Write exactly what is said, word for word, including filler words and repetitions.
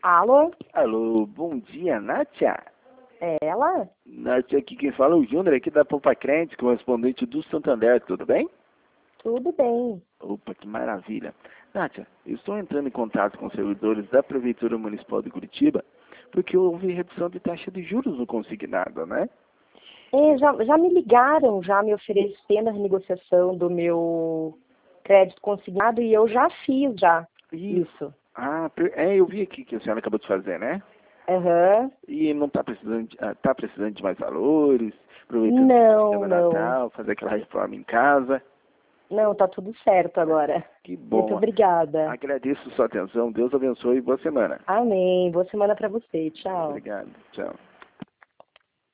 Alô? Alô, bom dia, Nátia. É ela? Nátia, aqui quem fala é o Júnior, aqui da Poupa Crente, correspondente do Santander, tudo bem? Tudo bem. Opa, que maravilha. Nátia, eu estou entrando em contato com os servidores da Prefeitura Municipal de Curitiba, porque houve redução de taxa de juros no consignado, né? É, já, já me ligaram, já me oferecendo a renegociação do meu crédito consignado e eu já fiz já isso. Ah, per- é, eu vi aqui que a senhora acabou de fazer, né? Aham. E não está precisando, de, ah, tá precisando de mais valores, aproveitando que está chegando Não, o não. Natal, fazer aquela reforma em casa. Não, tá tudo certo agora. Que Muito bom. obrigada. Agradeço sua atenção. Deus abençoe e boa semana. Amém. Boa semana para você. Tchau. Obrigado. Tchau.